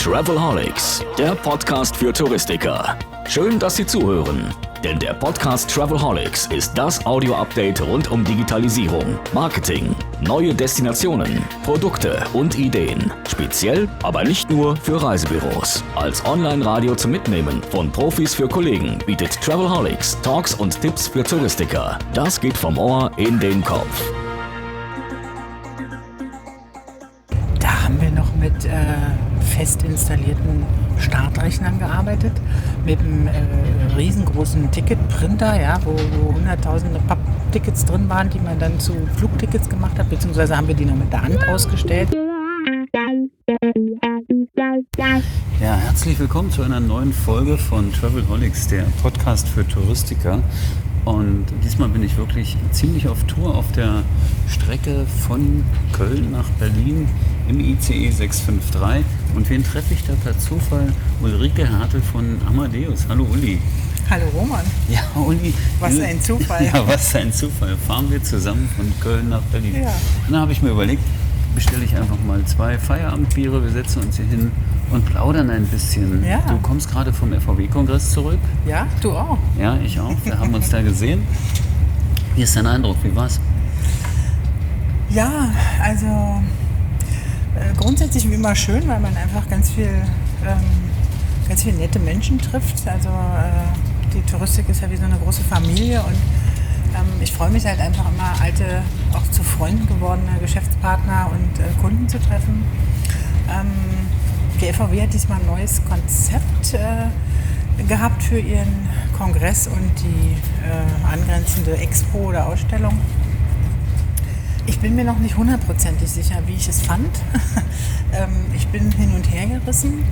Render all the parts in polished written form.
Travelholics, der Podcast für Touristiker. Schön, dass Sie zuhören, denn der Podcast Travelholics ist das Audio-Update rund um Digitalisierung, Marketing, neue Destinationen, Produkte und Ideen. Speziell, aber nicht nur für Reisebüros. Als Online-Radio zum Mitnehmen von Profis für Kollegen bietet Travelholics Talks und Tipps für Touristiker. Das geht vom Ohr in den Kopf. Da haben wir noch mit fest installierten Startrechnern gearbeitet, mit einem riesengroßen Ticketprinter, ja, wo hunderttausende Papptickets drin waren, die man dann zu Flugtickets gemacht hat, beziehungsweise haben wir die noch mit der Hand ausgestellt. Ja, herzlich willkommen zu einer neuen Folge von Travelholics, der Podcast für Touristiker. Und diesmal bin ich wirklich ziemlich auf Tour auf der Strecke von Köln nach Berlin im ICE 653. Und wen treffe ich da per Zufall? Ulrike Hertel von Amadeus. Hallo Uli. Hallo Roman. Ja, Uli. Was ein Zufall. Ja, was ein Zufall. Fahren wir zusammen von Köln nach Berlin. Ja. Und dann habe ich mir überlegt, bestelle ich einfach mal 2 Feierabendbiere. Wir setzen uns hier hin und plaudern ein bisschen. Ja. Du kommst gerade vom FVW-Kongress zurück. Ja, du auch. Ja, ich auch. Wir haben uns da gesehen. Wie ist dein Eindruck? Wie war's? Ja, also grundsätzlich wie immer schön, weil man einfach ganz viel nette Menschen trifft. Also die Touristik ist ja wie so eine große Familie und ich freue mich halt einfach immer, alte, auch zu Freunden gewordene Geschäftspartner und Kunden zu treffen. Die FVW hat diesmal ein neues Konzept gehabt für ihren Kongress und die angrenzende Expo oder Ausstellung. Ich bin mir noch nicht hundertprozentig sicher, wie ich es fand. Ich bin hin und her gerissen.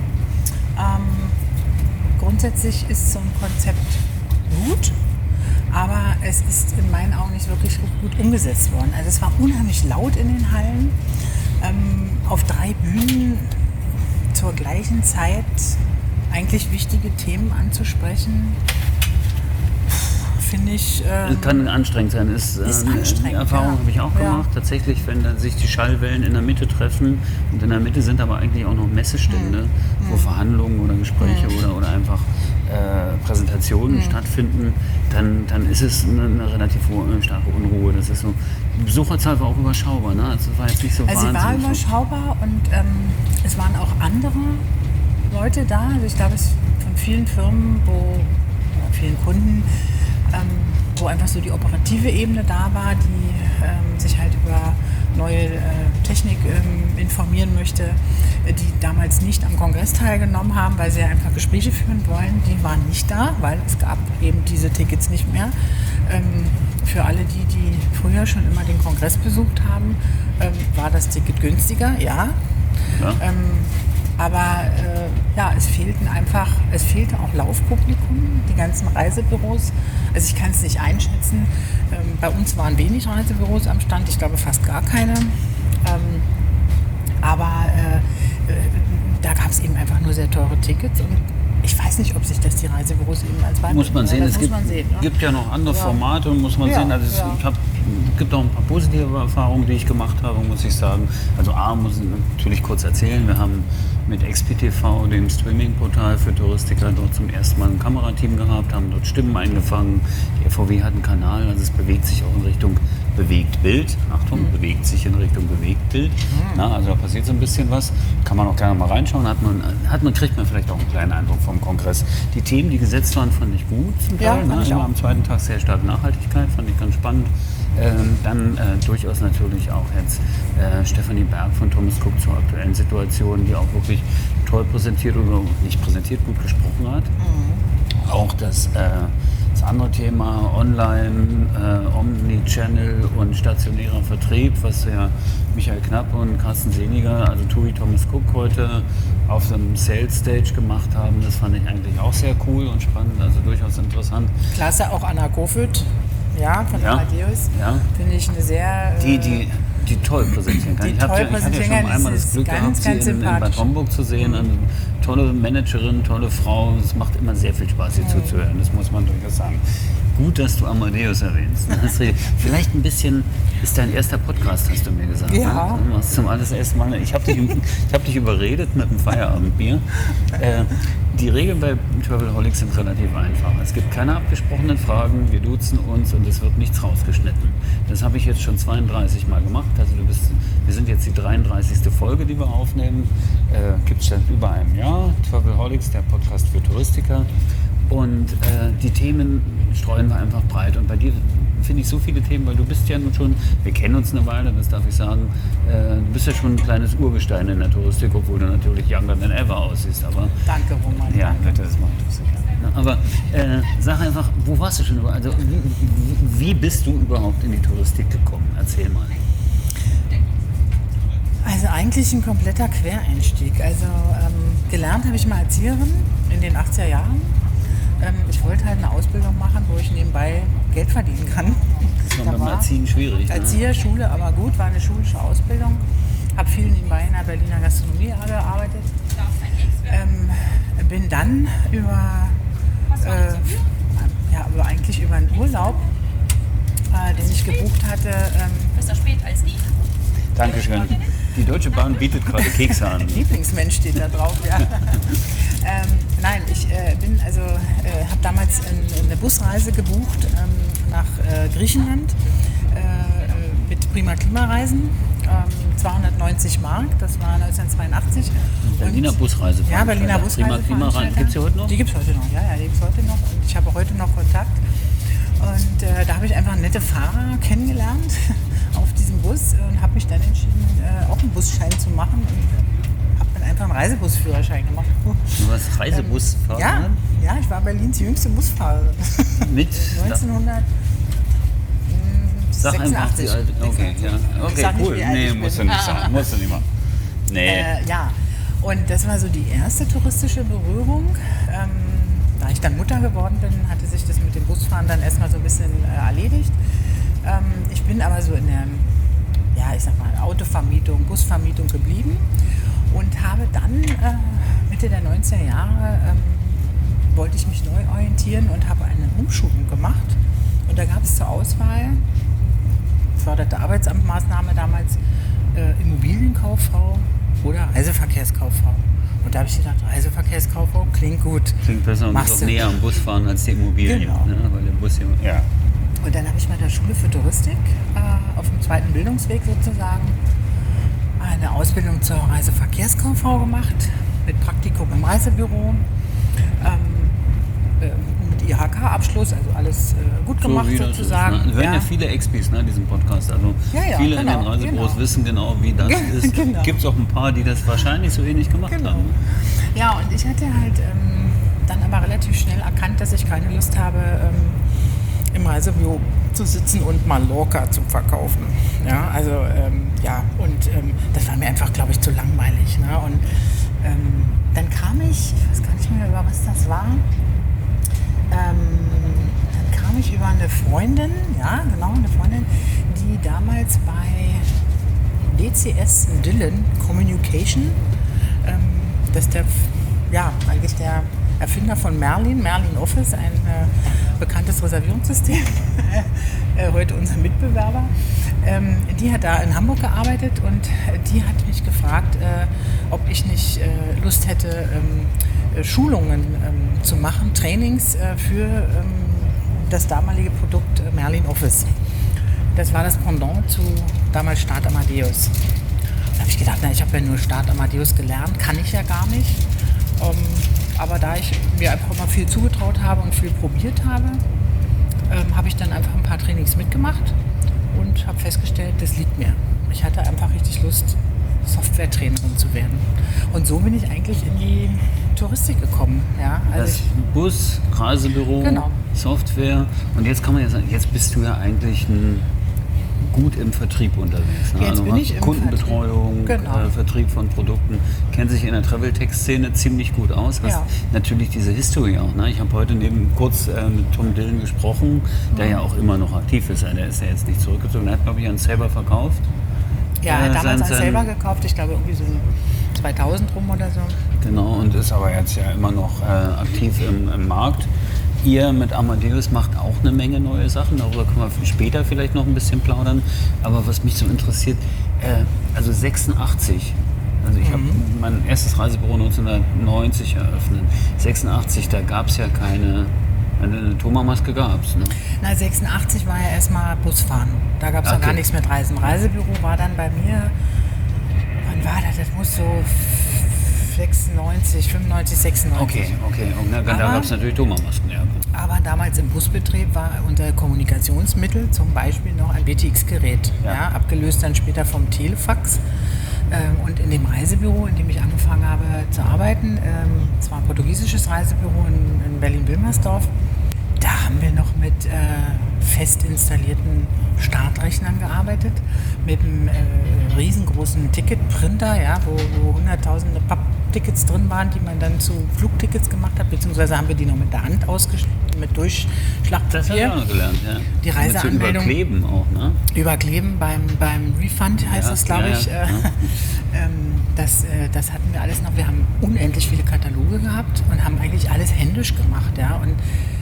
Grundsätzlich ist so ein Konzept gut, aber es ist in meinen Augen nicht wirklich gut umgesetzt worden. Also es war unheimlich laut in den Hallen. Auf 3 Bühnen zur gleichen Zeit eigentlich wichtige Themen anzusprechen, finde ich... kann anstrengend sein. Ist anstrengend, die Erfahrung habe ich auch gemacht. Tatsächlich, wenn dann sich die Schallwellen in der Mitte treffen und in der Mitte sind aber eigentlich auch noch Messestände, wo Verhandlungen oder Gespräche oder einfach Präsentationen stattfinden, dann ist es eine relativ starke Unruhe. Das ist so. Die Besucherzahl war auch überschaubar, ne? Also war jetzt nicht so wahnsinnig. Sie war überschaubar und es waren auch andere Leute da. Also ich glaube, es von vielen Firmen, vielen Kunden, wo einfach so die operative Ebene da war, die sich halt über neue Technik informieren möchte, die damals nicht am Kongress teilgenommen haben, weil sie einfach Gespräche führen wollen. Die waren nicht da, weil es gab eben diese Tickets nicht mehr. Für alle, die früher schon immer den Kongress besucht haben, war das Ticket günstiger, ja. Aber es fehlte auch Laufpublikum, die ganzen Reisebüros. Also ich kann es nicht einschätzen. Bei uns waren wenig Reisebüros am Stand, ich glaube fast gar keine. Da gab es eben einfach nur sehr teure Tickets und ich weiß nicht, ob sich das die Reisebüros eben als Wein muss man sehen. Es gibt ja noch andere Formate und muss man sehen. Also es gibt auch ein paar positive Erfahrungen, die ich gemacht habe, muss ich sagen. Also muss ich natürlich kurz erzählen. Wir haben mit XPTV, dem Streaming-Portal für Touristiker, dort zum ersten Mal ein Kamerateam gehabt, haben dort Stimmen eingefangen. Die FVW hat einen Kanal, also es bewegt sich auch in Richtung Bewegtbild. Achtung, bewegt sich in Richtung Bewegtbild. Also da passiert so ein bisschen was. Kann man auch gerne mal reinschauen. Kriegt man vielleicht auch einen kleinen Eindruck vom Kongress. Die Themen, die gesetzt waren, fand ich gut zum Teil. Immer am zweiten Tag sehr stark Nachhaltigkeit, fand ich ganz spannend. Dann durchaus natürlich auch jetzt Stefanie Berg von Thomas Cook zur aktuellen Situation, die auch wirklich toll präsentiert oder nicht präsentiert, gut gesprochen hat. Auch das andere Thema Online, Omnichannel und stationärer Vertrieb, was ja Michael Knapp und Carsten Seliger, also TUI Thomas Cook, heute auf dem Sales Stage gemacht haben. Das fand ich eigentlich auch sehr cool und spannend, also durchaus interessant. Klasse, auch Anna Kofut, von Amadeus, finde ich eine sehr... Die toll präsentieren kann. Ich hatte ja schon einmal das Glück gehabt, sie in Bad Homburg zu sehen. Eine tolle Managerin, tolle Frau. Es macht immer sehr viel Spaß, ihr zuzuhören. Das muss man durchaus sagen. Gut, dass du Amadeus erwähnst. Vielleicht ein bisschen, ist dein erster Podcast, hast du mir gesagt. Ja. Ne? Du machst zum allerersten Mal. Ich hab dich überredet mit dem Feierabendbier. Die Regeln bei Travelholics sind relativ einfach. Es gibt keine abgesprochenen Fragen, wir duzen uns und es wird nichts rausgeschnitten. Das habe ich jetzt schon 32 Mal gemacht. Also wir sind jetzt die 33. Folge, die wir aufnehmen. Gibt es seit über einem Jahr. Travelholics, der Podcast für Touristiker. Und die Themen streuen wir einfach breit. Und bei dir finde ich so viele Themen, weil du bist ja nun schon, wir kennen uns eine Weile, das darf ich sagen, du bist ja schon ein kleines Urgestein in der Touristik, obwohl du natürlich younger than ever aussiehst. Aber, danke, Roman. Ja, bitte, das mache ich sicher. Aber sag einfach, wo warst du schon? Also wie bist du überhaupt in die Touristik gekommen? Erzähl mal. Also eigentlich ein kompletter Quereinstieg. Also gelernt habe ich mal Erzieherin in den 80er Jahren. Ich wollte halt eine Ausbildung machen, wo ich nebenbei Geld verdienen kann. Das war beim Erziehen schwierig. Erzieher, Schule, aber gut, war eine schulische Ausbildung. Habe viel nebenbei in der Berliner Gastronomie gearbeitet. Bin dann über einen Urlaub, den ich gebucht hatte. Besser spät als nie. Dankeschön. Die Deutsche Bahn bietet gerade Kekse an. Lieblingsmensch steht da drauf, ja. Nein, ich habe damals eine Busreise gebucht nach Griechenland mit Prima Klimareisen. 290 Mark, das war 1982. Berliner Busreise. Ja, Berliner Busreise. Prima Klimareisen. Gibt es die heute noch? Die gibt es heute noch, ja, die gibt es heute noch. Und ich habe heute noch Kontakt. Und da habe ich einfach nette Fahrer kennengelernt auf diesem Bus und habe mich dann entschieden, auch einen Busschein zu machen und habe dann einfach einen Reisebusführerschein gemacht. Du warst Reisebusfahrerin? Ja, ich war Berlins jüngste Busfahrerin. Mit? 1986. Sag einfach die alte. Okay, ja. Okay, cool. Nee, musst du nicht sagen. Musst du nicht machen. Nee. Ja, und das war so die erste touristische Berührung. Da ich dann Mutter geworden bin, hatte sich das mit dem Busfahren dann erstmal so ein bisschen erledigt. Ich bin aber so in der, Autovermietung, Busvermietung geblieben und habe dann Mitte der 90er Jahre wollte ich mich neu orientieren und habe eine Umschulung gemacht. Und da gab es zur Auswahl, förderte Arbeitsamtmaßnahme damals, Immobilienkauffrau oder Reiseverkehrskauffrau. Und da habe ich gedacht, Reiseverkehrskauffrau klingt gut. Klingt besser und muss auch näher am Bus fahren als die Immobilien. Genau. Ne? Weil der Bus ja. Und dann habe ich bei der Schule für Touristik auf dem zweiten Bildungsweg sozusagen eine Ausbildung zur Reiseverkehrskauffrau gemacht, mit Praktikum im Reisebüro, mit IHK-Abschluss, also alles gut gemacht so sozusagen. Es hören ja viele Expis, ne, diesen Podcast. Also viele in den Reisebüros wissen genau, wie das ist. Genau. Gibt es auch ein paar, die das wahrscheinlich so ähnlich gemacht haben. Ja, und ich hatte halt dann aber relativ schnell erkannt, dass ich keine Lust habe, im Reisebüro zu sitzen und Mallorca zu verkaufen. Ja, also das war mir einfach, glaube ich, zu langweilig. Ne? Und dann kam ich weiß gar nicht mehr, über was das war, dann kam ich über eine Freundin, die damals bei DCS Dillon Communication, das ist eigentlich der Erfinder von Merlin Office, ein bekanntes Reservierungssystem, heute unser Mitbewerber. Die hat da in Hamburg gearbeitet und die hat mich gefragt, ob ich nicht Lust hätte, Schulungen zu machen, Trainings für das damalige Produkt Merlin Office. Das war das Pendant zu damals Start Amadeus. Da habe ich gedacht, ich habe ja nur Start Amadeus gelernt, kann ich ja gar nicht. Aber da ich mir einfach mal viel zugetraut habe und viel probiert habe, habe ich dann einfach ein paar Trainings mitgemacht und habe festgestellt, das liegt mir. Ich hatte einfach richtig Lust, Software-Trainerin zu werden. Und so bin ich eigentlich in die Touristik gekommen. Ja, also das Bus, Reisebüro, genau. Software. Und jetzt kann man ja sagen, jetzt bist du ja eigentlich gut im Vertrieb unterwegs. Ne? Jetzt also bin ich im Kundenbetreuung, Vertrieb von Produkten, kennt sich in der Travel-Tech-Szene ziemlich gut aus. Hast natürlich diese History auch. Ne? Ich habe heute kurz mit Tom Dillon gesprochen, der ja auch immer noch aktiv ist. Der ist ja jetzt nicht zurückgezogen. Er hat, glaube ich, einen Saber verkauft. Ja, er hat damals einen Saber gekauft. Ich glaube, irgendwie so 2000 rum oder so. Genau, und ist aber jetzt ja immer noch aktiv im Markt. ihr mit Amadeus macht auch eine Menge neue Sachen, darüber können wir später vielleicht noch ein bisschen plaudern. Aber was mich so interessiert, also 86, also ich habe mein erstes Reisebüro 1990 eröffnet. 86, da gab es ja keine, eine Thoma-Maske gab es, ne? Na, 86 war ja erstmal Busfahren. Da gab es noch gar nichts mit Reisen. Reisebüro war dann bei mir, wann war das? Das muss so 95, 96. Okay. Und da gab es natürlich Thoma-Masken, ja. Aber damals im Busbetrieb war unser Kommunikationsmittel zum Beispiel noch ein BTX-Gerät, ja, abgelöst dann später vom Telefax. Und in dem Reisebüro, in dem ich angefangen habe zu arbeiten, es war ein portugiesisches Reisebüro in Berlin-Wilmersdorf, da haben wir noch mit fest installierten Startrechnern gearbeitet, mit einem riesengroßen Ticketprinter, ja, wo hunderttausende Papptickets drin waren, die man dann zu Flugtickets gemacht hat, beziehungsweise haben wir die noch mit der Hand ausgeschnitten, mit Durchschlagpapier. Das habe ich auch noch gelernt, ja. Die Reiseanmeldung. Überkleben auch, ne? Überkleben beim Refund heißt das, glaube ich. Ja. Das hatten wir alles noch. Wir haben unendlich viele Kataloge gehabt und haben eigentlich alles händisch gemacht, ja. Und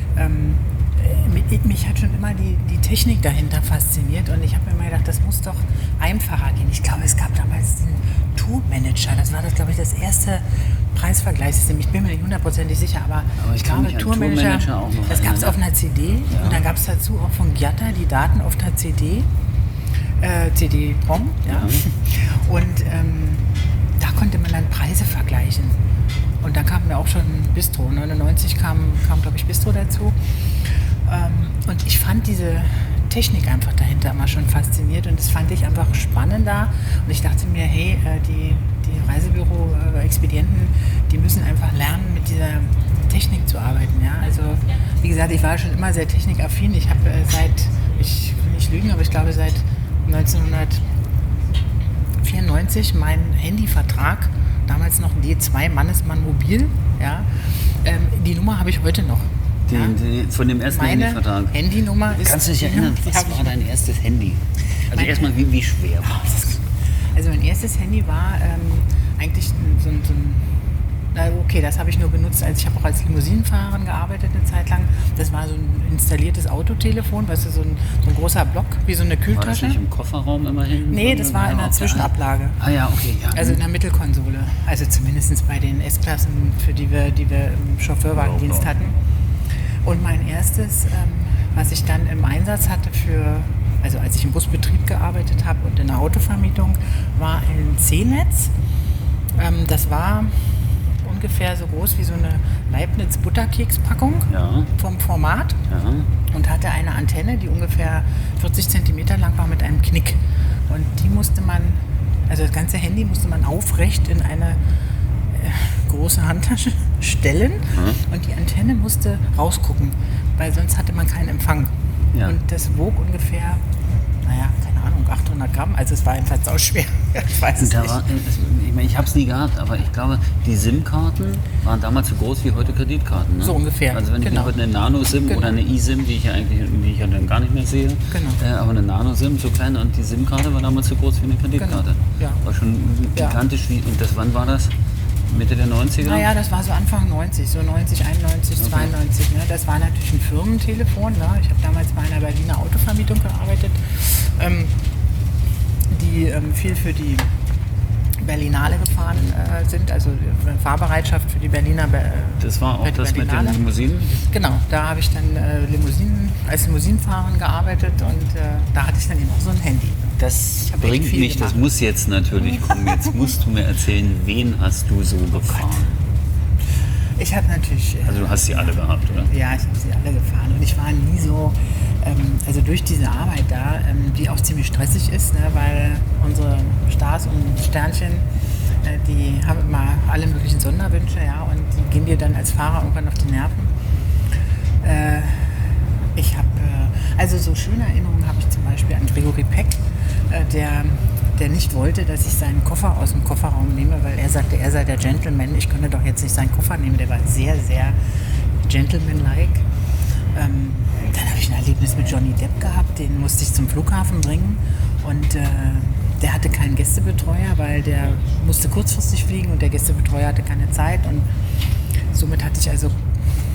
mich hat schon immer die Technik dahinter fasziniert und ich habe mir immer gedacht, das muss doch einfacher gehen. Ich glaube, es gab damals den Tourmanager, das war glaube ich, das erste Preisvergleichssystem. Ich bin mir nicht hundertprozentig sicher, aber ich glaube, Tourmanager auch noch. Das gab es auf einer CD und dann gab es dazu auch von Giatta die Daten auf der CD, CD-ROM, ja. Und da konnte man dann Preise vergleichen. Und dann kam mir auch schon Bistro. 99 kam glaube ich, Bistro dazu. Und ich fand diese Technik einfach dahinter immer schon fasziniert und das fand ich einfach spannender. Und ich dachte mir, hey, die Reisebüro-Expedienten, die müssen einfach lernen, mit dieser Technik zu arbeiten. Ja? Also, wie gesagt, ich war schon immer sehr technikaffin. Ich habe ich will nicht lügen, aber ich glaube seit 1994 meinen Handyvertrag, damals noch D2 Mannesmann Mobil, ja, die Nummer habe ich heute noch. Von dem ersten Handyvertrag. Meine Handynummer ist... Kannst du dich erinnern, was war dein erstes Handy? Also erstmal, wie schwer war das? Also mein erstes Handy war eigentlich so ein das habe ich nur benutzt, als ich habe auch als Limousinenfahrerin gearbeitet eine Zeit lang. Das war so ein installiertes Autotelefon, weißt du, so ein großer Block, wie so eine Kühltasche. War das nicht im Kofferraum immerhin? Nee, das war in der Zwischenablage. Ah ja, okay. Ja. Also in der Mittelkonsole. Also zumindest bei den S-Klassen, für die wir im Chauffeurwagendienst hatten. Und mein erstes, was ich dann im Einsatz hatte also als ich im Busbetrieb gearbeitet habe und in der Autovermietung, war ein C-Netz. Das war ungefähr so groß wie so eine Leibniz-Butterkeks-Packung vom Format und hatte eine Antenne, die ungefähr 40 Zentimeter lang war mit einem Knick. Und die musste man, also das ganze Handy musste man aufrecht in eine große Handtasche stellen und die Antenne musste rausgucken, weil sonst hatte man keinen Empfang. Ja. Und das wog ungefähr, keine Ahnung, 800 Gramm, also es war einfach sauschwer. Ich weiß es nicht. Ich habe es nie gehabt, aber ich glaube, die SIM-Karten waren damals so groß wie heute Kreditkarten. Ne? So ungefähr. Also wenn ich mir heute eine Nano-SIM oder eine eSIM, die ich ja dann gar nicht mehr sehe, aber eine Nano-SIM, so klein, und die SIM-Karte war damals so groß wie eine Kreditkarte. Ja. War schon gigantisch. Und wann war das? Mitte der 90er? Naja, das war so Anfang 90, so 90, 91, 92. Ne? Das war natürlich ein Firmentelefon. Ne? Ich habe damals bei einer Berliner Autovermietung gearbeitet, die viel für die Berlinale gefahren sind, also Fahrbereitschaft für die Berliner Das war auch das Berlinale. Mit den Limousinen? Genau, da habe ich dann als Limousinenfahrerin gearbeitet und da hatte ich dann eben auch so ein Handy. Das bringt mich, das muss jetzt natürlich kommen. Jetzt musst du mir erzählen, wen hast du so gefahren? Ich habe natürlich... Also du hast sie alle gehabt, oder? Ja, ich habe sie alle gefahren und ich war nie so... also durch diese Arbeit da, die auch ziemlich stressig ist, ne, weil unsere Stars und Sternchen, die haben immer alle möglichen Sonderwünsche, ja, und die gehen dir dann als Fahrer irgendwann auf die Nerven. Ich habe, also so schöne Erinnerungen habe ich zum Beispiel an Gregory Peck, der nicht wollte, dass ich seinen Koffer aus dem Kofferraum nehme, weil er sagte, er sei der Gentleman. Ich konnte doch jetzt nicht seinen Koffer nehmen, der war sehr, sehr gentleman-like. Dann habe ich ein Erlebnis mit Johnny Depp gehabt, den musste ich zum Flughafen bringen und der hatte keinen Gästebetreuer, weil der musste kurzfristig fliegen und der Gästebetreuer hatte keine Zeit und somit hatte ich also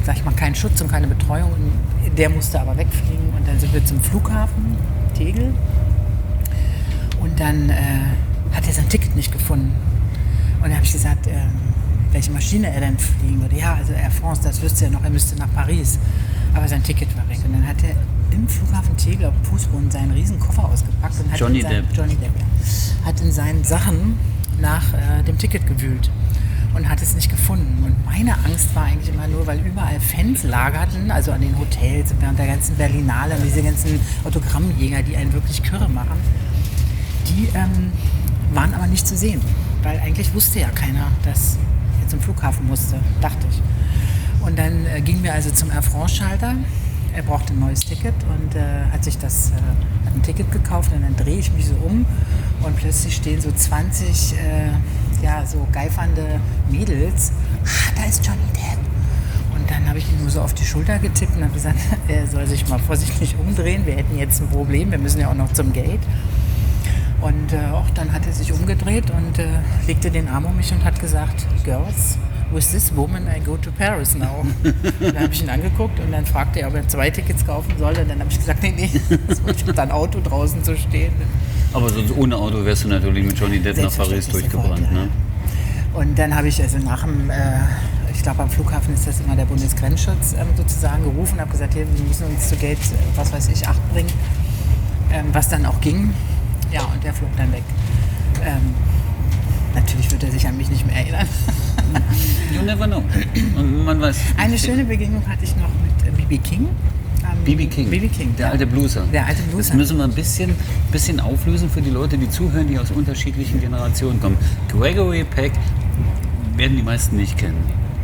sag ich mal, keinen Schutz und keine Betreuung. Und der musste aber wegfliegen. Und dann sind wir zum Flughafen Tegel. Und dann hat er sein Ticket nicht gefunden. Und da habe ich gesagt, welche Maschine er denn fliegen würde. Ja, also Air France, das wüsste er noch, er müsste nach Paris. Aber sein Ticket war weg. Und dann hat er im Flughafen Tegel auf dem Fußboden seinen riesen Koffer ausgepackt und hat Johnny Depp, hat in seinen Sachen nach dem Ticket gewühlt und hat es nicht gefunden. Und meine Angst war eigentlich immer nur, weil überall Fans lagerten, also an den Hotels und während der ganzen Berlinale und diese ganzen Autogrammjäger, die einen wirklich kirre machen, die waren aber nicht zu sehen, weil eigentlich wusste ja keiner, dass er zum Flughafen musste, dachte ich. Und dann gingen wir also zum Air France-Schalter. Er brauchte ein neues Ticket und hat ein Ticket gekauft. Und dann drehe ich mich so um und plötzlich stehen so 20 so geifernde Mädels. Da ist Johnny Depp. Und dann habe ich ihm nur so auf die Schulter getippt und habe gesagt, er soll sich mal vorsichtig umdrehen. Wir hätten jetzt ein Problem, wir müssen ja auch noch zum Gate. Und dann hat er sich umgedreht und legte den Arm um mich und hat gesagt, Girls, with this woman I go to Paris now. Dann habe ich ihn angeguckt und dann fragte er, ob er 2 Tickets kaufen soll. Und dann habe ich gesagt, nee, ich habe da ein Auto draußen zu stehen. Aber sonst ohne Auto wärst du natürlich mit Johnny Depp nach Paris durchgebrannt, sofort, ja. Ne? Und dann habe ich also nach dem, ich glaube am Flughafen ist das immer der Bundesgrenzschutz sozusagen gerufen, habe gesagt, hier, wir müssen uns zu Gate, 8 bringen, was dann auch ging. Ja, und der flog dann weg. Natürlich wird er sich an mich nicht mehr erinnern. You never know. Und man weiß. Eine schöne Begegnung hatte ich noch mit B.B. King. B.B. King, der alte Blueser. Der alte Blueser. Das müssen wir ein bisschen auflösen für die Leute, die zuhören, die aus unterschiedlichen Generationen kommen. Gregory Peck werden die meisten nicht kennen.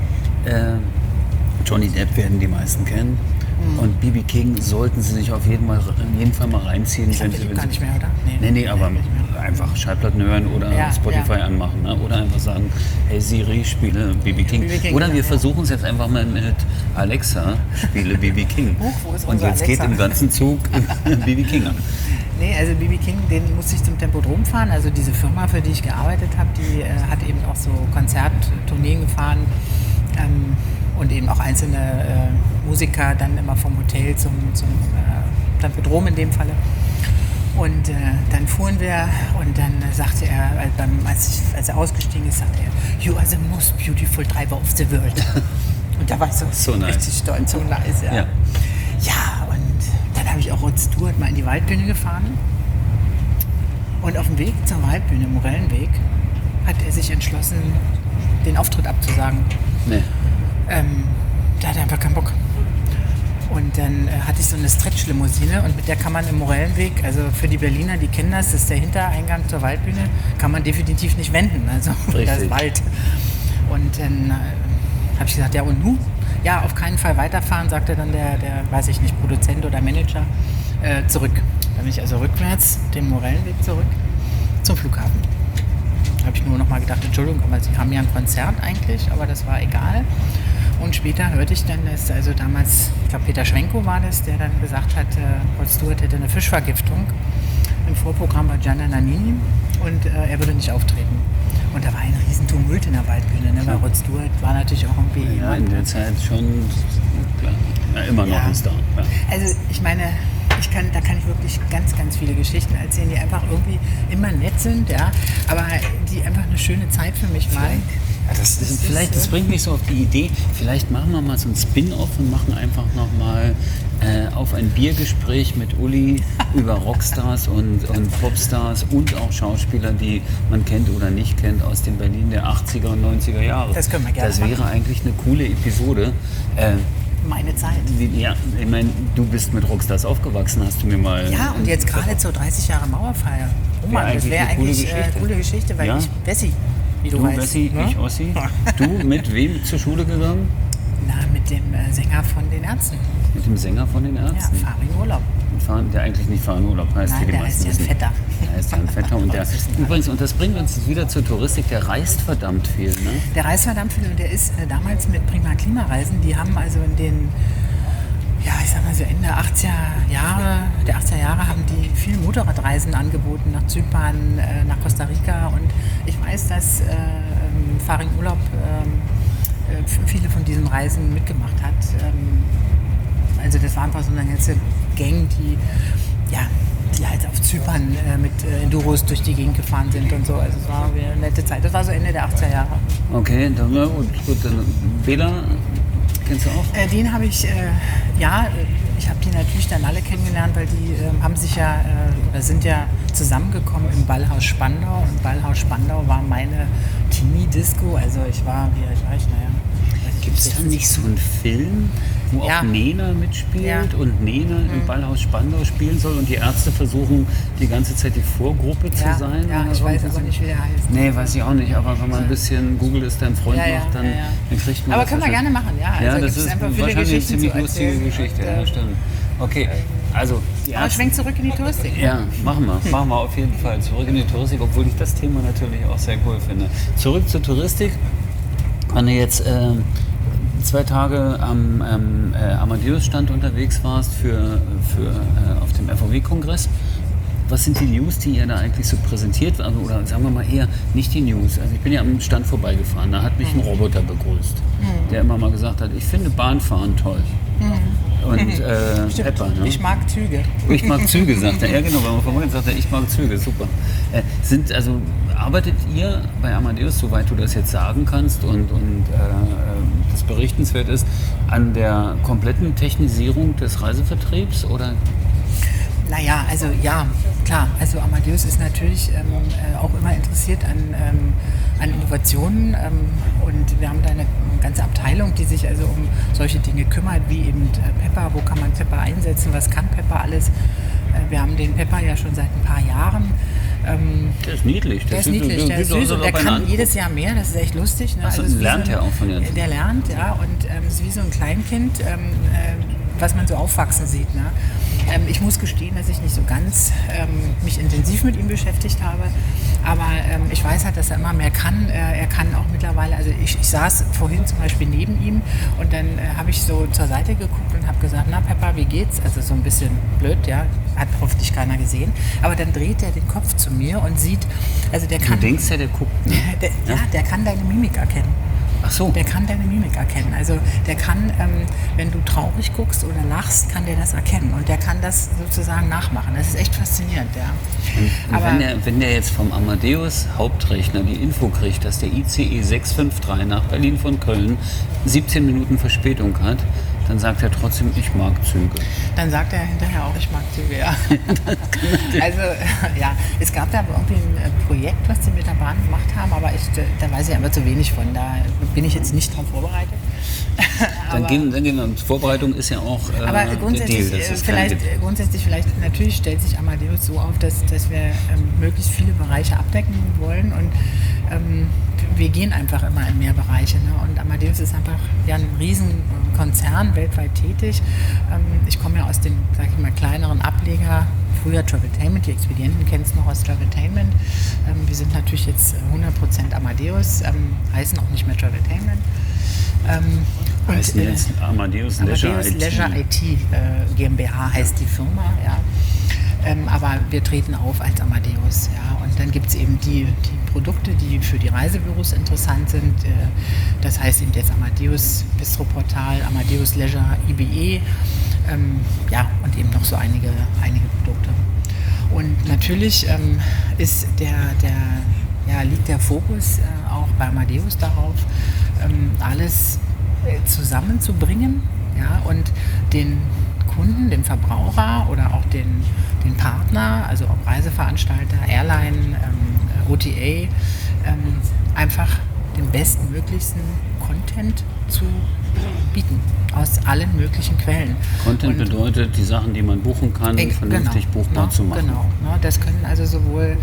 Johnny Depp werden die meisten kennen. Und B.B. King sollten sie sich auf jeden Fall mal reinziehen. Ich glaube, der gar nicht mehr, oder? Nee, aber einfach Schallplatten hören oder Spotify anmachen. Ne? Oder einfach sagen, hey Siri, spiele B.B. King. Oder wir versuchen es jetzt einfach mal mit Alexa, spiele B.B. King. Und jetzt geht im ganzen Zug B.B. King an. Nee, also B.B. King, den musste ich zum Tempodrom fahren. Also diese Firma, für die ich gearbeitet habe, die hat eben auch so Konzerttourneen gefahren. Und eben auch einzelne Musiker dann immer vom Hotel zum Tempodrom in dem Falle. Und dann fuhren wir und dann sagte er, als er ausgestiegen ist, sagte er, you are the most beautiful driver of the world. Und da war ich so nice. Richtig stolz, so nice. Ja, ja, und dann habe ich auch Rod Stewart mal in die Waldbühne gefahren. Und auf dem Weg zur Waldbühne, Morellenweg, hat er sich entschlossen, den Auftritt abzusagen. Nee. Der hatte einfach keinen Bock. Und dann hatte ich so eine Stretch-Limousine und mit der kann man im Morellenweg, also für die Berliner, die kennen das ist der Hintereingang zur Waldbühne, kann man definitiv nicht wenden, also das ist Wald. Und dann habe ich gesagt, ja und nun? Ja, auf keinen Fall weiterfahren, sagte dann der weiß ich nicht, Produzent oder Manager, zurück. Dann bin ich also rückwärts den Morellenweg zurück zum Flughafen. Da habe ich nur noch mal gedacht, Entschuldigung, aber Sie haben ja ein Konzert eigentlich, aber das war egal. Und später hörte ich dann, dass also damals, ich glaube Peter Schwenko war das, der dann gesagt hat, Rod Stewart hätte eine Fischvergiftung im Vorprogramm bei Gianna Nannini und er würde nicht auftreten. Und da war ein riesen Tumult in der Waldbühne, ne? Weil Rod Stewart war natürlich auch irgendwie ja, in der Zeit schon, klar, ja, immer noch ein Star. Ja. Also ich meine, da kann ich wirklich ganz, ganz viele Geschichten erzählen, die einfach irgendwie immer nett sind, ja, aber die einfach eine schöne Zeit für mich waren. Ja, das bringt mich so auf die Idee, vielleicht machen wir mal so ein Spin-off und machen einfach nochmal auf ein Biergespräch mit Uli über Rockstars und Popstars und auch Schauspieler, die man kennt oder nicht kennt aus dem Berlin der 80er und 90er Jahre. Das können wir gerne machen. Das wäre eigentlich eine coole Episode. Meine Zeit. Ja, ich meine, du bist mit Rockstars aufgewachsen, hast du mir mal... Ja, und jetzt gerade zur 30 Jahre Mauerfeier. Oh Mann, das wäre eigentlich eine coole Geschichte, weil ich Bessi, wie du weißt. Bessi, ne? Ich Ossi. Du mit wem zur Schule gegangen? Na, mit dem Sänger von den Ärzten. Mit dem Sänger von den Ärzten? Ja, Farin Urlaub. Der eigentlich nicht Farin Urlaub heißt. Nein, der heißt Jan Vetter. Der heißt Jan Vetter. Und übrigens, und das bringt uns wieder zur Touristik, der reist verdammt viel, ne? Der reist verdammt viel und der ist damals mit Prima Klimareisen, die haben also in den, ja, ich sag mal so Ende der 80er Jahre haben die viele Motorradreisen angeboten nach Zypern, nach Costa Rica und ich weiß, dass Farin Urlaub viele von diesen Reisen mitgemacht hat. Also das war einfach so eine ganze Gang, die halt auf Zypern mit Enduros durch die Gegend gefahren sind und so. Also es war eine nette Zeit. Das war so Ende der 80er Jahre. Okay, dann gut. Dann Bela, kennst du auch? Den habe ich, ich habe die natürlich dann alle kennengelernt, weil die haben sich sind ja zusammengekommen im Ballhaus Spandau. Und Ballhaus Spandau war meine Teenie-Disco. Also ich war, wie alt war ich? Gibt es da nicht so einen Film, wo auch Nena mitspielt und Nena im Ballhaus Spandau spielen soll und die Ärzte versuchen die ganze Zeit die Vorgruppe zu sein? Ja, ich weiß aber nicht, wie der heißt. Nee, weiß ich auch nicht, aber wenn man ein bisschen Google ist dein Freund macht, dann kriegt man aber können wir gerne machen, ja. Also ja, das ist wahrscheinlich eine ziemlich lustige Geschichte, ja, stimmt. Okay, also die Ärzte... Aber schwenk zurück in die Touristik. Ja, machen wir auf jeden Fall. Zurück in die Touristik, obwohl ich das Thema natürlich auch sehr cool finde. Zurück zur Touristik. Wenn du jetzt 2 Tage am Amadeus-Stand unterwegs warst auf dem FOW-Kongress, was sind die News, die ihr da eigentlich so präsentiert? Also, oder sagen wir mal eher nicht die News. Also ich bin ja am Stand vorbeigefahren, da hat mich ein Roboter begrüßt, der immer mal gesagt hat, ich finde Bahnfahren toll. Und Pepper, ne? Ich mag Züge. Ich mag Züge, sagt er. Ja genau, wenn man vorbei sagt er, ich mag Züge, super. Arbeitet ihr bei Amadeus, soweit du das jetzt sagen kannst und das berichtenswert ist, an der kompletten Technisierung des Reisevertriebs oder? Naja, also ja, klar. Also Amadeus ist natürlich auch immer interessiert an Innovationen und wir haben da eine ganze Abteilung, die sich also um solche Dinge kümmert, wie eben Pepper, wo kann man Pepper einsetzen, was kann Pepper alles. Wir haben den Pepper ja schon seit ein paar Jahren. Der ist niedlich. Der ist süß und der kann jedes Jahr mehr, das ist echt lustig. Ne? Also lernt er auch von dir? Der lernt, ja, und ist wie so ein Kleinkind, was man so aufwachsen sieht. Ne? Ich muss gestehen, dass ich nicht so ganz mich intensiv mit ihm beschäftigt habe, aber ich weiß halt, dass er immer mehr kann. Er kann auch mittlerweile, also ich saß vorhin zum Beispiel neben ihm und dann habe ich so zur Seite geguckt und habe gesagt, na Peppa, wie geht's? Also so ein bisschen blöd, ja, hat hoffentlich keiner gesehen, aber dann dreht er den Kopf zu mir und sieht, also der kann... Du denkst ja, der guckt, ne? Der kann deine Mimik erkennen. Ach so. Der kann deine Mimik erkennen. Also der kann, wenn du traurig guckst oder lachst, kann der das erkennen. Und der kann das sozusagen nachmachen. Das ist echt faszinierend, ja. Und aber wenn der jetzt vom Amadeus Hauptrechner die Info kriegt, dass der ICE 653 nach Berlin von Köln 17 Minuten Verspätung hat, dann sagt er trotzdem, ich mag Züge. Dann sagt er hinterher auch, ich mag Züge, ja. Also, ja, es gab da irgendwie ein Projekt, was sie mit der Bahn gemacht haben, aber da weiß ich aber zu wenig von. Da bin ich jetzt nicht drauf vorbereitet. Dann gehen wir, Vorbereitung ist ja auch aber grundsätzlich, natürlich stellt sich Amadeus so auf, dass wir möglichst viele Bereiche abdecken wollen und wir gehen einfach immer in mehr Bereiche. Ne? Und Amadeus ist einfach ein Riesenkonzern, weltweit tätig. Ich komme ja aus dem, sag ich mal, kleineren Ableger, früher Traveltainment, die Expedienten kennst du noch aus Traveltainment. Wir sind natürlich jetzt 100% Amadeus, heißen auch nicht mehr Traveltainment. Heißen jetzt Amadeus Leisure IT GmbH heißt die Firma, ja. Aber wir treten auf als Amadeus, ja. Und dann gibt es eben die Produkte, die für die Reisebüros interessant sind. Das heißt eben jetzt Amadeus Bistro-Portal, Amadeus Leisure IBE, und eben noch so einige Produkte. Und natürlich liegt der Fokus auch bei Amadeus darauf, alles zusammenzubringen, ja, und den Kunden, den Verbraucher oder auch den Partner, also auch Reiseveranstalter, Airline, OTA, einfach den bestmöglichsten Content zu bieten aus allen möglichen Quellen. Content bedeutet, die Sachen, die man buchen kann, vernünftig buchbar zu machen. Genau, das können also sowohl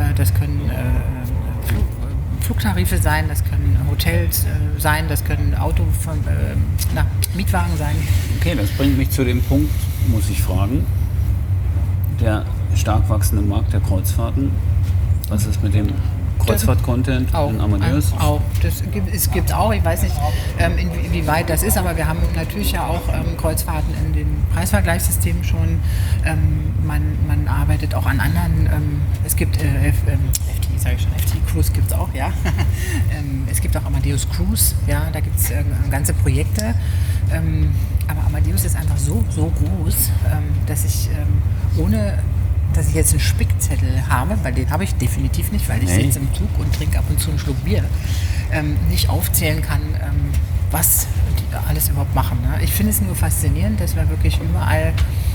Flugtarife sein, das können Hotels sein, das können Mietwagen sein. Okay, das bringt mich zu dem Punkt, muss ich fragen, der stark wachsende Markt der Kreuzfahrten. Was ist mit dem Kreuzfahrt-Content in Amadeus? Auch. Es gibt auch, ich weiß nicht, inwieweit das ist, aber wir haben natürlich ja auch Kreuzfahrten in den Preisvergleichssystemen schon. Man arbeitet auch an anderen, es gibt FT Cruise gibt es auch, ja. Es gibt auch Amadeus Cruise, ja, da gibt es ganze Projekte. Aber Amadeus ist einfach so groß, dass ich ohne dass ich jetzt einen Spickzettel habe, weil den habe ich definitiv nicht, weil ich sitze im Zug und trinke ab und zu einen Schluck Bier, nicht aufzählen kann, was die alles überhaupt machen. Ne? Ich finde es nur faszinierend, dass wir wirklich überall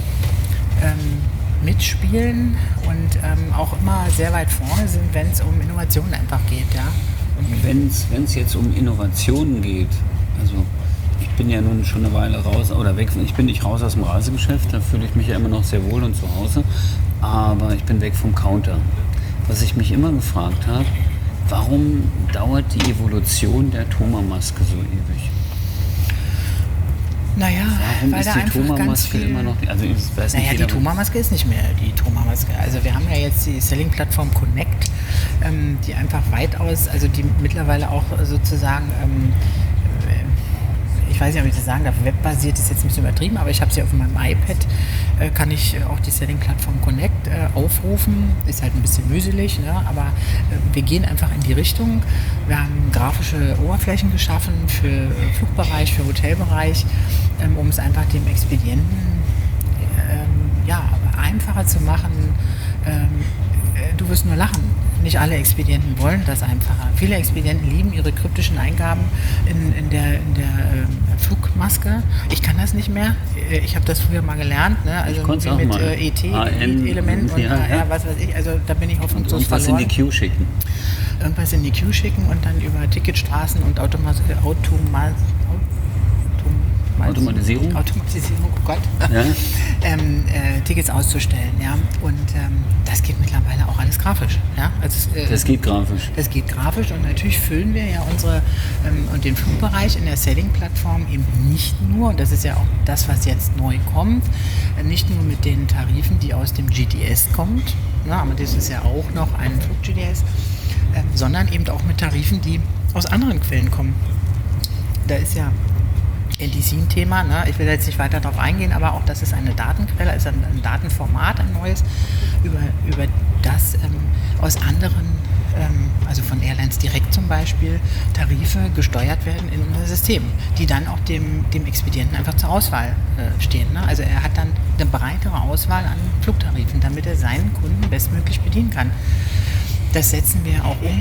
mitspielen und auch immer sehr weit vorne sind, wenn es um Innovationen einfach geht. Ja? Wenn es jetzt um Innovationen geht, also ich bin ja nun schon eine Weile raus oder weg, ich bin nicht raus aus dem Reisegeschäft, da fühle ich mich ja immer noch sehr wohl und zu Hause, aber ich bin weg vom Counter. Was ich mich immer gefragt habe, warum dauert die Evolution der Thoma-Maske so ewig? Naja, warum weil ist da die einfach ganz viel... immer noch... Also ich weiß nicht, die Thoma-Maske ist nicht mehr die Thoma-Maske. Also wir haben ja jetzt die Selling-Plattform Connect, die einfach weitaus, also die mittlerweile auch sozusagen... ich weiß nicht, ob ich das sagen darf, webbasiert ist jetzt ein bisschen übertrieben, aber ich habe sie auf meinem iPad, kann ich auch die Selling-Plattform Connect aufrufen. Ist halt ein bisschen mühselig, ne? Aber wir gehen einfach in die Richtung. Wir haben grafische Oberflächen geschaffen für Flugbereich, für Hotelbereich, um es einfach dem Expedienten einfacher zu machen. Du wirst nur lachen. Nicht alle Expedienten wollen das einfacher. Viele Expedienten lieben ihre kryptischen Eingaben in der Flugmaske. Ich kann das nicht mehr. Ich habe das früher mal gelernt. Ne? Also mit ET-Elementen und was weiß ich. Also da bin ich hoffnungslos verloren. Und was in die Queue schicken. Irgendwas in die Queue schicken und dann über Ticketstraßen und Automatisierung, oh Gott, ja. Tickets auszustellen, ja. Und das geht mittlerweile auch alles grafisch, ja. Also das geht grafisch. Das geht grafisch und natürlich füllen wir ja unsere und den Flugbereich in der Selling-Plattform eben nicht nur, und das ist ja auch das, was jetzt neu kommt, nicht nur mit den Tarifen, die aus dem GDS kommt, ja, aber das ist ja auch noch ein Flug-GDS, sondern eben auch mit Tarifen, die aus anderen Quellen kommen. Da ist ja NDC ein Thema, ne? Ich will jetzt nicht weiter darauf eingehen, aber auch das ist eine Datenquelle, ist ein Datenformat, ein neues, über das aus anderen, also von Airlines direkt zum Beispiel, Tarife gesteuert werden in unser System, die dann auch dem Expedienten einfach zur Auswahl stehen. Ne? Also er hat dann eine breitere Auswahl an Flugtarifen, damit er seinen Kunden bestmöglich bedienen kann. Das setzen wir auch um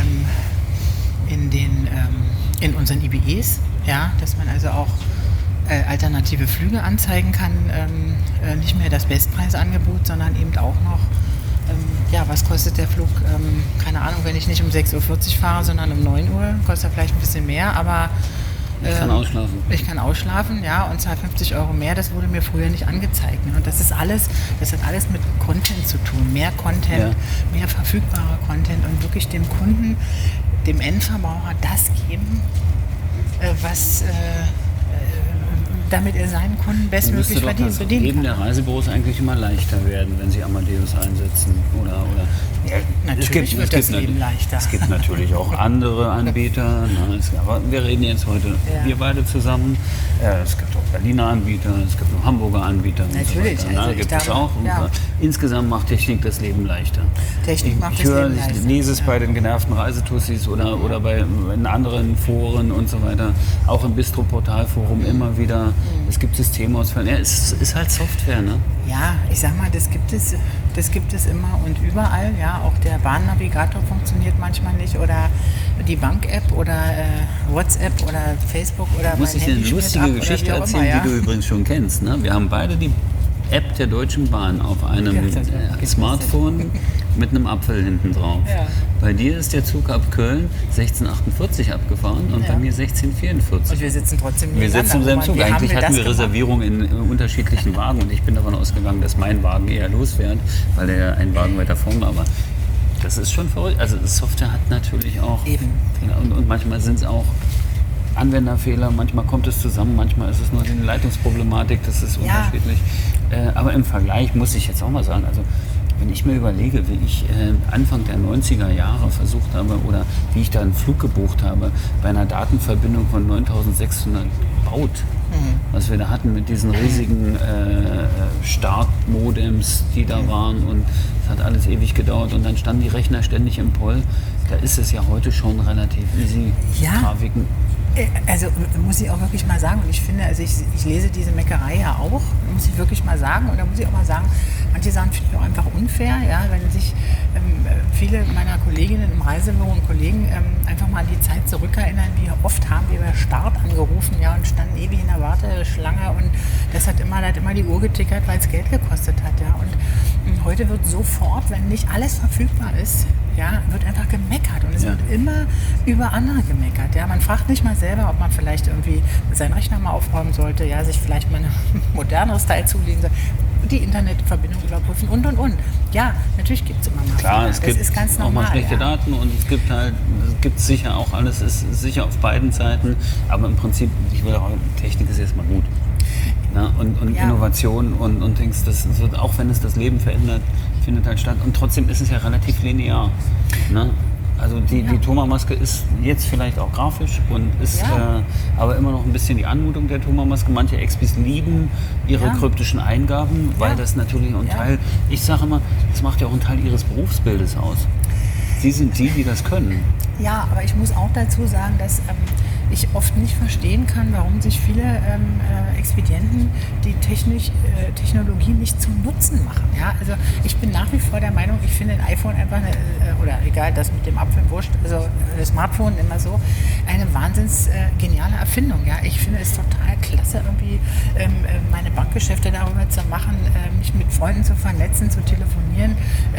in unseren IBEs, ja, dass man also auch alternative Flüge anzeigen kann, nicht mehr das Bestpreisangebot, sondern eben auch noch, was kostet der Flug, keine Ahnung, wenn ich nicht um 6.40 Uhr fahre, sondern um 9 Uhr, kostet er vielleicht ein bisschen mehr, aber ich kann ausschlafen. Ich kann ausschlafen, ja, und zahle 50 Euro mehr, das wurde mir früher nicht angezeigt. Ne? Und das hat alles mit Content zu tun, mehr Content, mehr verfügbarer Content und wirklich dem Kunden, dem Endverbraucher das geben, was damit er seinen Kunden bestmöglich bedienen kann. Leben der Reisebüros eigentlich immer leichter werden, wenn sie Amadeus einsetzen, oder? Ja, natürlich wird das Leben leichter. Es gibt natürlich auch andere Anbieter, aber wir reden jetzt heute, wir beide zusammen. Es gibt auch Berliner Anbieter, es gibt auch Hamburger Anbieter. Natürlich, und so weiter, gibt es auch. Ja. Insgesamt macht Technik das Leben leichter. Technik macht das Leben leichter. Ich lese es bei den genervten Reisetussis oder in anderen Foren und so weiter, auch im Bistro-Portal-Forum immer wieder. Es gibt Systemausfälle. Ja, es ist halt Software, ne? Ja, ich sag mal, das gibt es immer und überall. Ja, auch der Bahnnavigator funktioniert manchmal nicht oder die Bank-App oder WhatsApp oder Facebook oder muss ich dir eine lustige Geschichte erzählen, die du übrigens schon kennst. Ne? Wir haben beide die App der Deutschen Bahn auf einem Smartphone mit einem Apfel hinten drauf. Ja. Bei dir ist der Zug ab Köln 16:48 abgefahren und bei mir 16:44. Und wir sitzen trotzdem nebeneinander. Wir sitzen im selben Zug. Eigentlich hatten wir Reservierungen in unterschiedlichen Wagen und ich bin davon ausgegangen, dass mein Wagen eher losfährt, weil er einen Wagen weiter vorn war. Aber das ist schon verrückt. Also Software hat natürlich auch Fehler und manchmal sind es auch Anwenderfehler, manchmal kommt es zusammen, manchmal ist es nur eine Leitungsproblematik, das ist unterschiedlich. Aber im Vergleich muss ich jetzt auch mal sagen, also wenn ich mir überlege, wie ich Anfang der 90er Jahre versucht habe oder wie ich da einen Flug gebucht habe, bei einer Datenverbindung von 9600 Baud, was wir da hatten mit diesen riesigen Startmodems, die da waren, und es hat alles ewig gedauert und dann standen die Rechner ständig im Poll. Da ist es ja heute schon relativ easy, Grafiken. Also muss ich auch wirklich mal sagen, und ich finde, also ich lese diese Meckerei ja auch, muss ich wirklich mal sagen, und da muss ich auch mal sagen, manche Sachen finde ich auch einfach unfair, ja, wenn sich viele meiner Kolleginnen im Reisebüro und Kollegen einfach mal an die Zeit zurückerinnern, wie oft haben wir bei Start angerufen, ja, und standen ewig in der Warteschlange, und das hat immer die Uhr getickert, weil es Geld gekostet hat, ja, und heute wird sofort, wenn nicht alles verfügbar ist, ja, wird einfach gemeckert, und es wird immer über andere gemeckert. Ja. Man fragt nicht mal selber, ob man vielleicht irgendwie seinen Rechner mal aufräumen sollte, ja, sich vielleicht mal ein moderneres Teil zulegen soll, die Internetverbindung überprüfen und. Ja, natürlich gibt es immer mal Klar, Fehler. es gibt ist ganz normal, auch mal schlechte Daten, und es gibt sicher auch alles, ist sicher auf beiden Seiten, aber im Prinzip, ich will auch, Technik ist erstmal gut. Na, und Innovation und Dings, das wird, auch wenn es das Leben verändert, findet halt statt. Und trotzdem ist es ja relativ linear. Ne? Also die Thoma-Maske ist jetzt vielleicht auch grafisch und ist aber immer noch ein bisschen die Anmutung der Thoma-Maske. Manche Expis lieben ihre kryptischen Eingaben, weil das natürlich ein Teil, ich sage immer, das macht ja auch einen Teil ihres Berufsbildes aus. Sie sind die das können. Ja, aber ich muss auch dazu sagen, dass ich oft nicht verstehen kann, warum sich viele Expedienten die Technologie nicht zum Nutzen machen. Ja? Also ich bin nach wie vor der Meinung, ich finde ein iPhone einfach, oder egal, das mit dem Apfel wurscht, also das Smartphone immer so, eine wahnsinns geniale Erfindung. Ja? Ich finde es total klasse, irgendwie meine Bankgeschäfte darüber zu machen, mich mit Freunden zu vernetzen, zu telefonieren.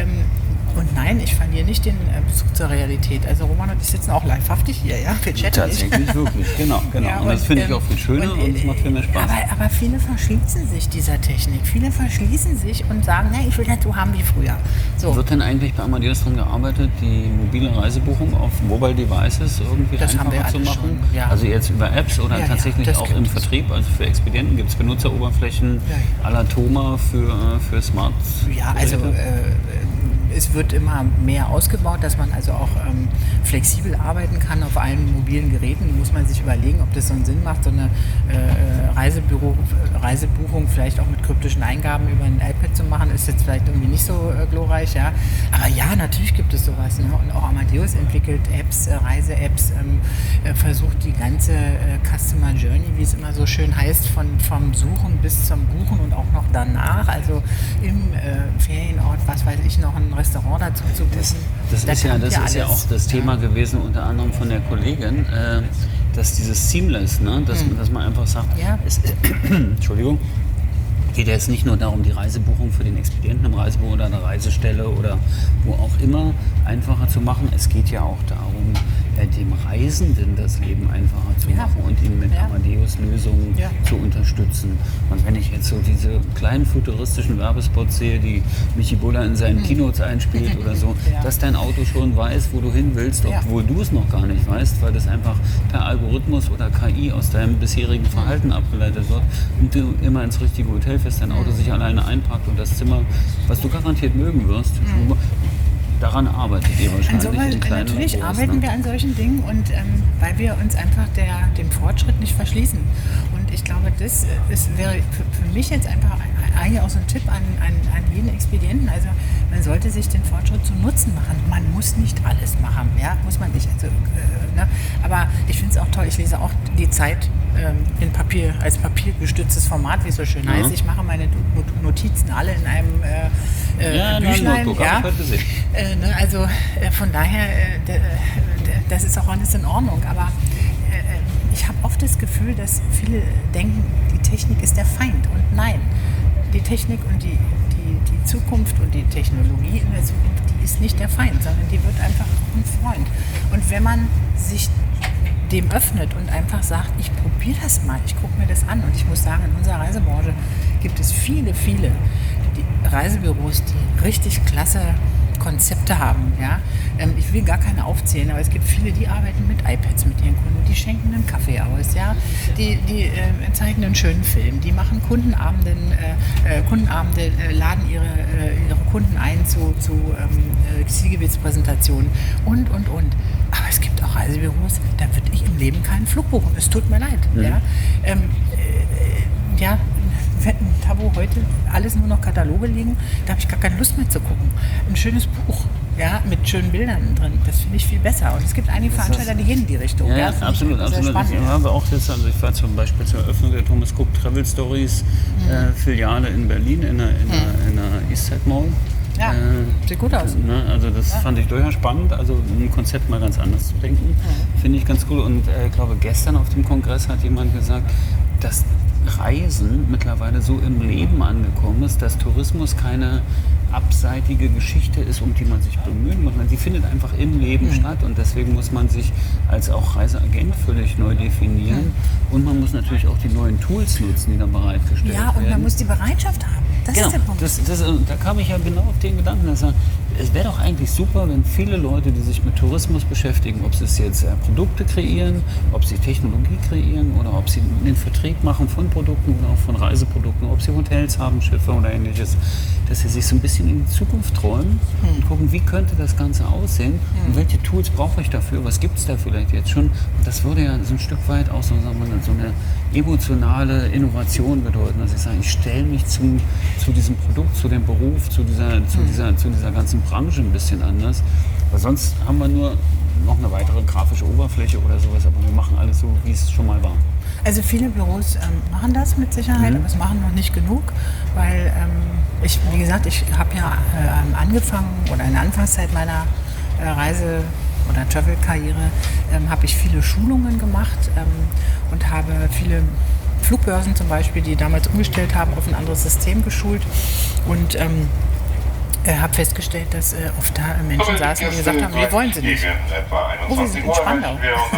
Und nein, ich verliere nicht den Bezug zur Realität. Also Roman und ich sitzen auch livehaftig hier, ja, wir chatten tatsächlich, wirklich, genau. Ja, und das finde ich auch viel schöner und es macht viel mehr Spaß. Aber viele verschließen sich dieser Technik. Viele verschließen sich und sagen, nein, ich will das so haben wie früher. So. Wird denn eigentlich bei Amadeus daran gearbeitet, die mobile Reisebuchung auf Mobile Devices irgendwie das einfacher zu machen? Schon, ja. Also jetzt über Apps oder tatsächlich auch im Vertrieb, also für Expedienten gibt es Benutzeroberflächen à la Thoma für Smart. Ja, also es wird immer mehr ausgebaut, dass man also auch flexibel arbeiten kann auf allen mobilen Geräten. Da muss man sich überlegen, ob das so einen Sinn macht, so eine Reisebuchung vielleicht auch mit kryptischen Eingaben über ein iPad zu machen, ist jetzt vielleicht irgendwie nicht so glorreich. Ja. Aber ja, natürlich gibt es sowas. Ne? Und auch Amadeus entwickelt Apps, Reise-Apps, versucht die ganze Customer Journey, wie es immer so schön heißt, vom Suchen bis zum Buchen und auch noch danach, also im Ferienort, was weiß ich, noch ein Restaurant dazu zu buchen. Das ist ja auch das Thema gewesen, unter anderem von der Kollegin, dass dieses Seamless, ne, dass man einfach sagt, Entschuldigung, geht ja jetzt nicht nur darum, die Reisebuchung für den Expedienten im Reisebüro oder eine Reisestelle oder wo auch immer einfacher zu machen. Es geht ja auch darum, dem Reisenden das Leben einfacher zu machen und ihn mit Amadeus-Lösungen zu unterstützen. Und wenn ich jetzt so diese kleinen futuristischen Werbespots sehe, die Michi Buller in seinen Keynotes einspielt oder so, dass dein Auto schon weiß, wo du hin willst, obwohl du es noch gar nicht weißt, weil das einfach per Algorithmus oder KI aus deinem bisherigen Verhalten abgeleitet wird und du immer ins richtige Hotel fährst, dein Auto sich alleine einpackt und das Zimmer, was du garantiert mögen wirst, daran arbeitet ihr wahrscheinlich. Natürlich arbeiten wir an solchen Dingen, und weil wir uns einfach dem Fortschritt nicht verschließen. Und ich glaube, das wäre für mich jetzt einfach eigentlich auch so ein Tipp an jeden Expedienten. Also man sollte sich den Fortschritt zu Nutzen machen. Man muss nicht alles machen, ja, muss man nicht. Also, ne? Aber ich finde es auch toll, ich lese auch die Zeit als papiergestütztes Format, wie es so schön heißt. Ich mache meine Notizen alle in einem Büchlein. Also von daher, das ist auch alles in Ordnung. Aber ich habe oft das Gefühl, dass viele denken, die Technik ist der Feind. Und nein, die Technik und die Zukunft und die Technologie in der Zukunft, die ist nicht der Feind, sondern die wird einfach ein Freund. Und wenn man sich dem öffnet und einfach sagt, ich probiere das mal, ich gucke mir das an. Und ich muss sagen, in unserer Reisebranche gibt es viele Reisebüros, die richtig klasse Konzepte haben. Ja? Ich will gar keine aufzählen, aber es gibt viele, die arbeiten mit iPads mit ihren Kunden, die schenken einen Kaffee aus, ja, die zeigen einen schönen Film, die machen Kundenabende, laden ihre Kunden ein zu Zielgebietspräsentationen und. Aber es gibt auch Reisebüros, da würde ich im Leben keinen Flug buchen. Es tut mir leid. Ja. Da wo heute alles nur noch Kataloge liegen, da habe ich gar keine Lust mehr zu gucken. Ein schönes Buch, ja, mit schönen Bildern drin, das finde ich viel besser. Und es gibt einige Veranstalter, die gehen in die Richtung. Ja, absolut. Ich habe auch jetzt, also ich war zum Beispiel zur Eröffnung der Thomas Cook Travel Stories Filiale in Berlin in der Eastside Mall. Ja, sieht gut aus. Also das fand ich durchaus spannend, also ein Konzept mal ganz anders zu denken, finde ich ganz cool. Und ich glaube, gestern auf dem Kongress hat jemand gesagt, dass Reisen mittlerweile so im Leben angekommen ist, dass Tourismus keine abseitige Geschichte ist, um die man sich bemühen muss. Sie findet einfach im Leben statt und deswegen muss man sich als auch Reiseagent völlig neu definieren und man muss natürlich auch die neuen Tools nutzen, die dann bereitgestellt werden. Ja, und man muss die Bereitschaft haben. Das ist der Punkt. Da kam ich ja genau auf den Gedanken, dass es wäre doch eigentlich super, wenn viele Leute, die sich mit Tourismus beschäftigen, ob sie jetzt Produkte kreieren, ob sie Technologie kreieren oder ob sie den Vertrieb machen von Produkten oder auch von Reiseprodukten, ob sie Hotels haben, Schiffe oder ähnliches, dass sie sich so ein bisschen in die Zukunft träumen und gucken, wie könnte das Ganze aussehen und welche Tools brauche ich dafür, was gibt es da vielleicht jetzt schon. Und das würde ja so ein Stück weit auch so eine emotionale Innovation bedeuten, dass ich sage, ich stelle mich zu diesem Produkt, zu dem Beruf, zu dieser ganzen Branche ein bisschen anders. Weil sonst haben wir nur noch eine weitere grafische Oberfläche oder sowas, aber wir machen alles so, wie es schon mal war. Also viele Büros machen das mit Sicherheit, aber es machen noch nicht genug, weil ich habe ja angefangen oder in der Anfangszeit meiner Reise- oder Travel-Karriere habe ich viele Schulungen gemacht und habe viele Flugbörsen zum Beispiel, die damals umgestellt haben, auf ein anderes System geschult und habe festgestellt, dass oft da Menschen saßen, die gesagt haben, wir wollen sie nicht. Oh, wir sind in Spandau.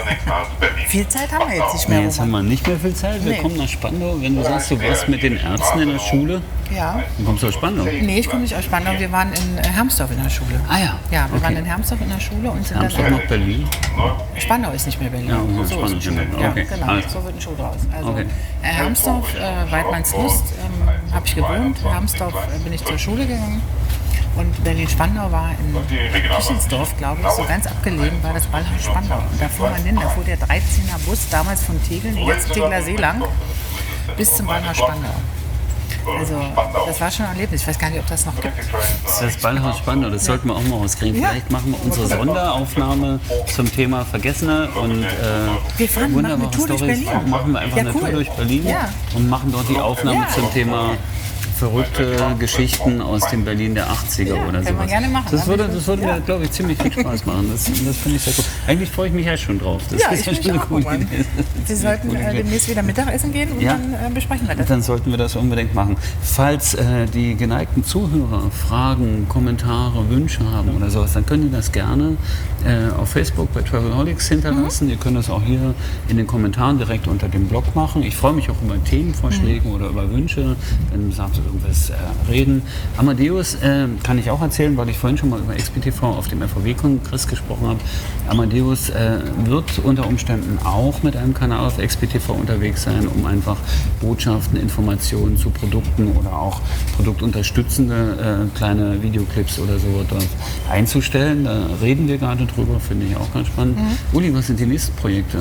Viel Zeit haben wir jetzt nicht mehr. Jetzt haben wir nicht mehr viel Zeit. Wir kommen nach Spandau. Wenn du sagst, du warst mit den Ärzten in der Schule, dann kommst du aus Spandau. Nee, ich komme nicht aus Spandau. Wir waren in Hermsdorf in der Schule. Ah ja. Ja, wir waren in Hermsdorf in der Schule und sind Hermsdorf noch Berlin? Spandau ist nicht mehr Berlin. Ja, so Spandau ist Berlin. Ja, Okay. genau. So wird ein Schuh draus. Also Hermsdorf, Weidmannslust habe ich gewohnt. Hermsdorf bin ich zur Schule gegangen. Und Berlin-Spandau war in Pichelsdorf, glaube ich, so ganz abgelegen war das Ballhaus Spandau. Und da fuhr man hin, da fuhr der 13er Bus, damals von Tegeln, jetzt Tegler See lang, bis zum Ballhaus Spandau. Also das war schon ein Erlebnis. Ich weiß gar nicht, ob das noch gibt. Das Ballhaus Spandau, das sollten wir auch mal rauskriegen. Vielleicht machen wir unsere Sonderaufnahme zum Thema Vergessene und wir machen eine Tour durch Berlin. Machen wir einfach eine Tour durch Berlin und machen dort die Aufnahme zum Thema verrückte Geschichten aus dem Berlin der 80er oder sowas. Können wir gerne machen. Das würde mir, glaube ich, ziemlich viel Spaß machen. Das finde ich sehr gut. Eigentlich freue ich mich ja schon drauf. Das ist ja schon eine gute Idee. Wir sollten demnächst wieder Mittagessen gehen und dann besprechen wir das. Dann sollten wir das unbedingt machen. Falls die geneigten Zuhörer Fragen, Kommentare, Wünsche haben oder sowas, dann können die das gerne auf Facebook bei Travelholics hinterlassen. Ihr könnt das auch hier in den Kommentaren direkt unter dem Blog machen. Ich freue mich auch über Themenvorschläge oder über Wünsche. Dann sagt irgendwas reden. Amadeus kann ich auch erzählen, weil ich vorhin schon mal über XPTV auf dem FVW-Kongress gesprochen habe. Amadeus wird unter Umständen auch mit einem Kanal auf XPTV unterwegs sein, um einfach Botschaften, Informationen zu Produkten oder auch produktunterstützende kleine Videoclips oder so dort einzustellen. Da reden wir gerade drüber, finde ich auch ganz spannend. Uli, was sind die nächsten Projekte?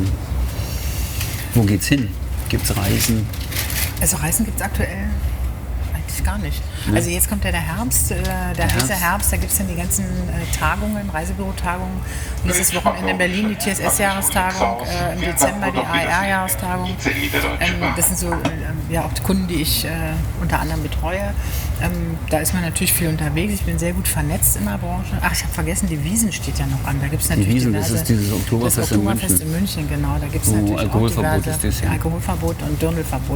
Wo geht's hin? Gibt's Reisen? Also Reisen gibt es aktuell gar nicht. Also jetzt kommt ja der Herbst, der heiße Herbst, da gibt es dann die ganzen Tagungen, Reisebürotagungen. Nächstes Wochenende in Berlin die TSS-Jahrestagung, im Dezember die AER-Jahrestagung. Das sind so auch die Kunden, die ich unter anderem betreue. Da ist man natürlich viel unterwegs. Ich bin sehr gut vernetzt in der Branche. Ach, ich habe vergessen, die Wiesn steht ja noch an. Da gibt's natürlich die Wiesn, das ist dieses Oktoberfest in München. Das Oktoberfest in München, genau. Da gibt es natürlich Alkoholverbot auch diverse ist das, ja. Alkoholverbot und Dirndlverbot.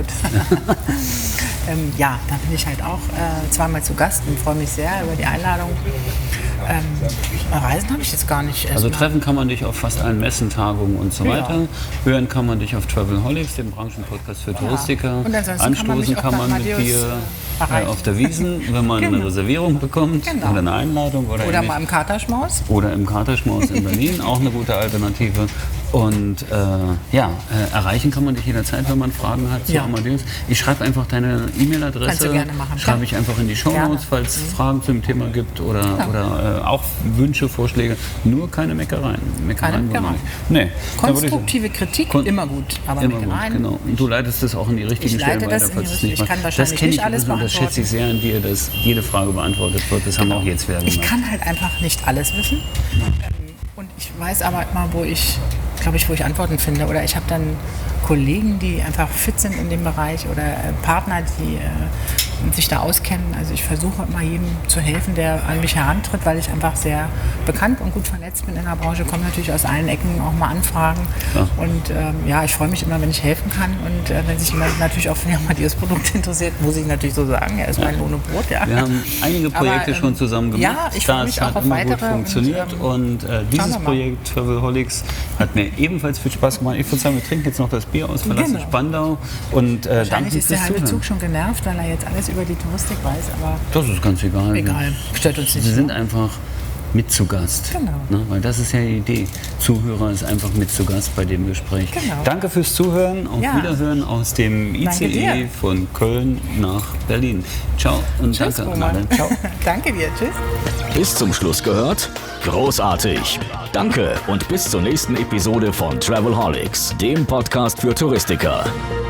Da bin ich halt auch zweimal zu Gast und freue mich sehr über die Einladung. Reisen habe ich jetzt gar nicht. Also treffen kann man dich auf fast allen Messen, Tagungen und so weiter. Hören kann man dich auf Travelholics, dem Branchenpodcast für Touristiker. Und anstoßen kann man mit dir auf der Wiesn, wenn man eine Reservierung bekommt oder eine Einladung. Oder mal im Katerschmaus. Oder im Katerschmaus in Berlin, auch eine gute Alternative. Und erreichen kann man dich jederzeit, wenn man Fragen hat zu Amadeus. Ich schreibe einfach deine E-Mail-Adresse. Kannst du gerne machen. Schreibe ich einfach in die Shownotes, falls es Fragen zu dem Thema gibt oder auch Wünsche, Vorschläge. Nur keine Meckereien. Keine Meckereien. Nee. Konstruktive Kritik, immer gut. Aber immer gut, genau. Und du leitest das auch in die richtigen Stellen weiter, falls es nicht ich kann wahrscheinlich nicht alles beantworten. Das schätze ich sehr an dir, dass jede Frage beantwortet wird. Das haben wir auch jetzt wieder gemacht. Ich kann halt einfach nicht alles wissen. Und ich weiß aber immer, wo ich Antworten finde. Oder ich habe dann Kollegen, die einfach fit sind in dem Bereich oder Partner, die sich da auskennen. Also ich versuche immer jedem zu helfen, der an mich herantritt, weil ich einfach sehr bekannt und gut vernetzt bin in der Branche. Kommen natürlich aus allen Ecken auch mal Anfragen. Ja. Und ich freue mich immer, wenn ich helfen kann. Und wenn sich jemand natürlich auch für die Amadeus-Produkte interessiert, muss ich natürlich so sagen, er ist mein Lohn und Brot. Ja. Wir haben einige Projekte schon zusammen gemacht. Ja, ich freue mich auch auf weitere. Gut funktioniert. Und dieses Projekt Travelholics hat mir ebenfalls viel Spaß gemacht. Ich würde sagen, wir trinken jetzt noch das Bier aus, verlassen Spandau. Und wahrscheinlich ist der halbe Zug schon genervt, weil er jetzt alles über die Touristik weiß, aber das ist ganz egal. Stört uns nicht. Sie sind einfach mit zu Gast. Genau. Ne? Weil das ist ja die Idee. Zuhörer ist einfach mit zu Gast bei dem Gespräch. Genau. Danke fürs Zuhören. Auf Wiederhören aus dem ICE von Köln nach Berlin. Ciao und tschüss, danke. Roman. Ciao. Danke dir. Tschüss. Bis zum Schluss gehört? Großartig. Danke und bis zur nächsten Episode von Travelholics, dem Podcast für Touristiker.